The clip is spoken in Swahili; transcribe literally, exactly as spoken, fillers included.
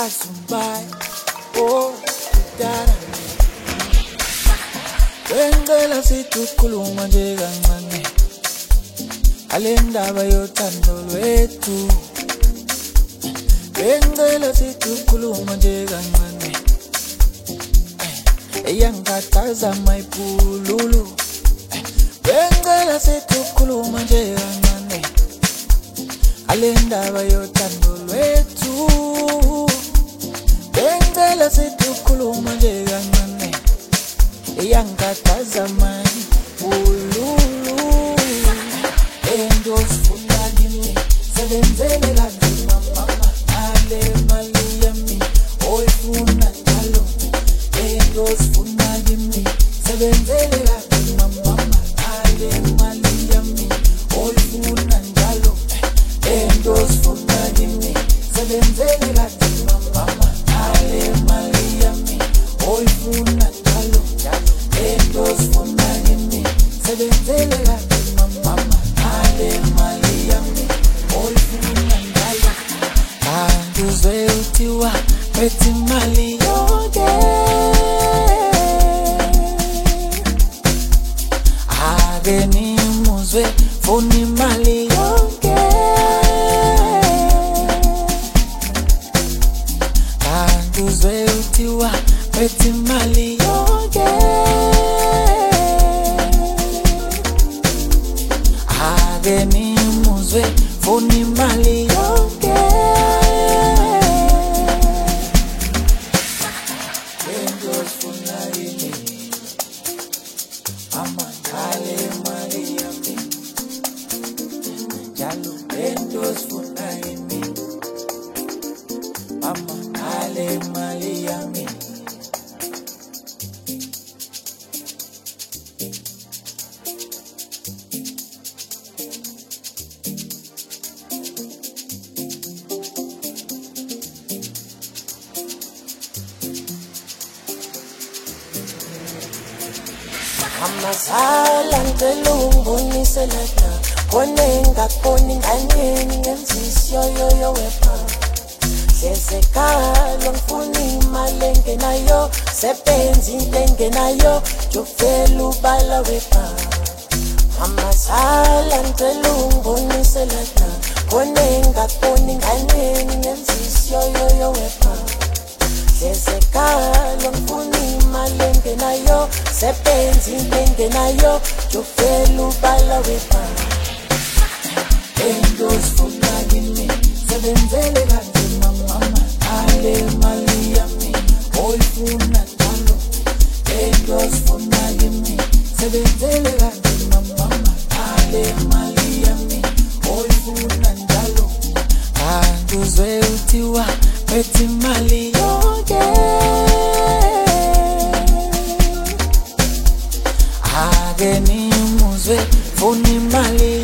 asumbai oh dara bengela situkhuluma nje kancane alendaba yothando lwethu bengela situkhuluma nje kancane eyangataza mayipululu bengela situkhuluma nje kancane alendaba yothando lwethu bengela situkhuluma nje kancane eyangataza mayipululu endosifuna kimi sebenzele kanzima mama ale mali yami oyifuna njalo endosifuna kimi sebenzele kanzima mama ale mali yami oyifuna njalo endosifuna kimi sebenzele kanzima mama ale mali yami oyifuna njalo endosifuna kimi sebenzele kanzima mama ale mali yami oyifuna njalo angizwe uthiwa bethi mali yonke ake nimuzwe funi mali yonke angizwe uthiwa bethi mali yonke ake nimuzwe funi mali yonke endosifuna yini mama ale mali yami njalo endosifuna yini mama ale mali yami Amasala ngelungungise lana konenga koni nganyeni ngenzisyo yoyo wepa hlezekalo ngifuni imali engenayo sebenza into engenayo jofela ubala wepa Amasala ngelungungise lana konenga koni nganyeni ngenzisyo yoyo wepa hlezekalo ngifuni imali engenayo sebenza into engenayo jofela ubala wepa endosifuna kimi sebenzele kanzima mama ale mali yami oyifuna njalo endosifuna kimi sebenzele kanzima mama ale mali yami oyifuna njalo angizwe uthiwa bethi mali yonke ake nimuzwe funi mali